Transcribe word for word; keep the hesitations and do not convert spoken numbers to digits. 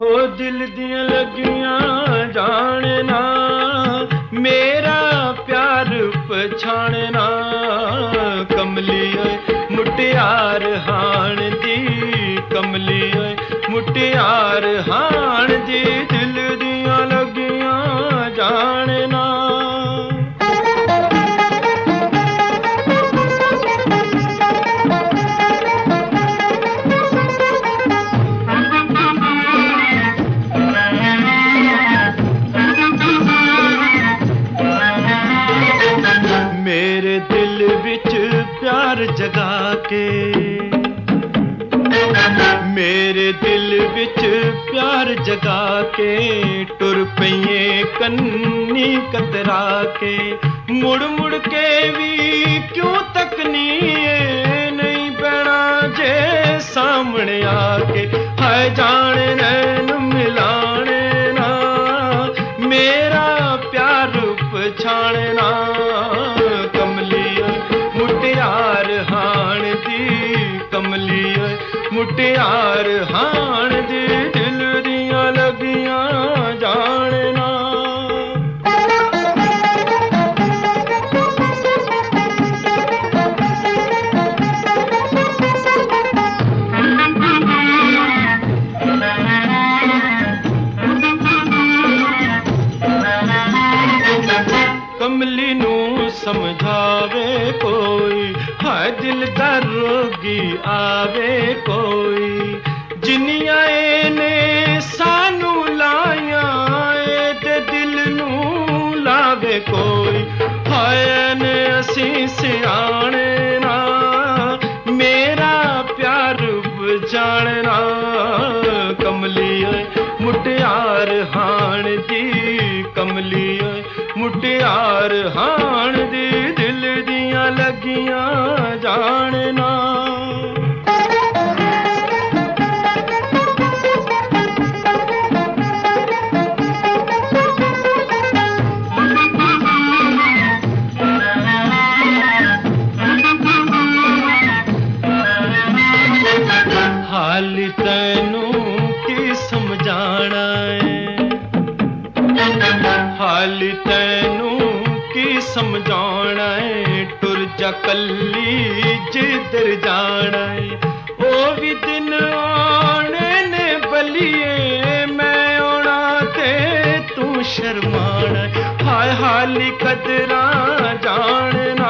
हो दिल दियां लगियां जानना, मेरा प्यार पछाणना। कमली ओए मुटियार हाण दी, कमली ओए मुटियार हाण दी, दिल दियां लगियां जानना। मेरे दिल विच प्यार जगा के, मेरे दिल विच प्यार जगा के, टुर पईए कन्नी कतरा के। मुड़ मुड़ के भी क्यों तकनी है, नहीं बैणा जे सामने आके। हाय जान नैन मिलाने ना, मेरा प्यार पछाणना। कमली मुटियार हाण दी, कमली मुटियार हाण दी, दिल दियां लगियां जानना। कमली नू समझावे कोई, हाय दिल दा रोगी आवे कोई। जिन्नियां ने सानू लाया ए ते दिल नू लावे कोई। हाय ने असी सियाणे ना, मेरा प्यार जानना। कमली मुटियार हाण दी, कमली मुटियार हाण दी, दिल दियां लगियां जानना। हाल तैनू की समझाना है, हाल तैनू की समझाना है। टुर जा कल्ली जिधर जाना है, ओ भी दिन आने ने बलिए। मैं आना ते तू शर्माना, हाय हाली कदरा जानना।